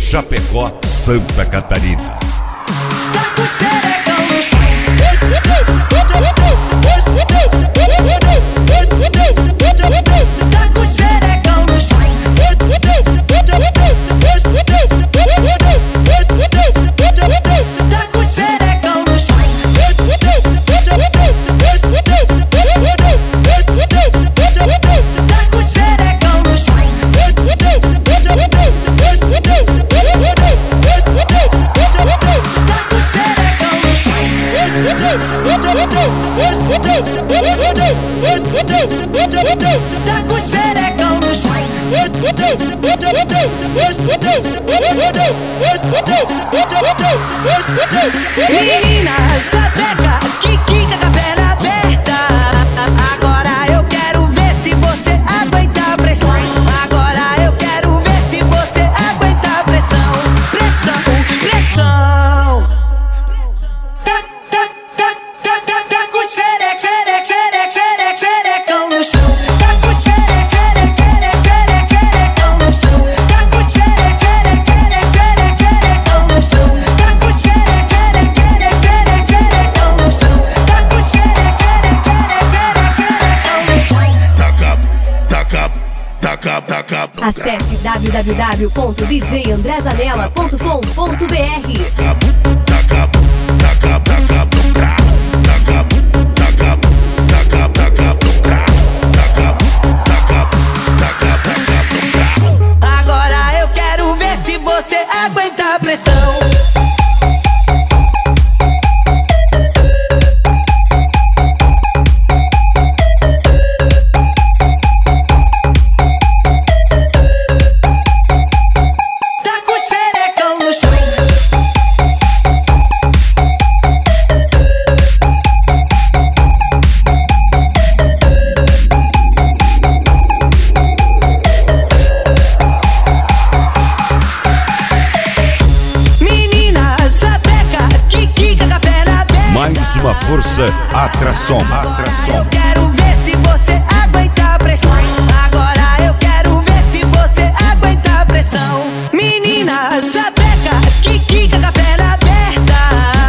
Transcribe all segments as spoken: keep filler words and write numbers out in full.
Chapecó, Santa Catarina. Tá com o xerecão no chão. Tá com o xerecão no chão. Tá com o xerecão no chão. Tá com o xerecão no chão. Tá com o xerecão no chão. Menina, sapeca, que quica com a perna aberta. Agora eu quero ver se você aguenta a pressão. Agora eu quero ver se você aguenta a pressão. Pressão, pressão. Tá, tá, tá, tá, tá, tá com o xereca, xereca, xereca, xereca, xerecão no chão. Tá com o xereca, xereca, xereca, xereca, xerecão no chão. Tá com o xereca, xereca, xereca, xereca, xerecão no chão. Tá com o xereca, xereca, xereca, xereca, xerecão no chão. Tá com o xereca, xereca, xereca, xereca, xerecão no chão. Taca, taca, taca, taca. Acesse w w w ponto d j andré zanella ponto com ponto b r. Taca, taca, taca, taca, taca, taca, taca, taca, taca, taca. Agora eu quero ver se você aguenta a pressão. Tá com o xerecão no chão. Menina, sapeca, que quica com a perna aberta. Mais uma força, atração, atração. Eu quero ver se você aguenta a pressão. Agora eu quero ver se você aguenta a pressão. Menina, sapeca, que quica com a perna aberta.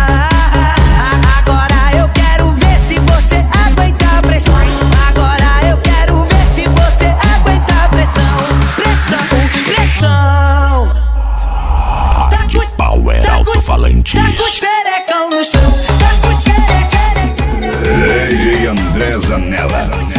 Agora eu quero ver se você aguenta a pressão. Agora eu quero ver se você aguenta a pressão. Pressão, pressão. Tá De com- Power tá com- Alto-Falante. Tá com o xerecão no chão. Tá com o xereca, xereca, D J André Zanella.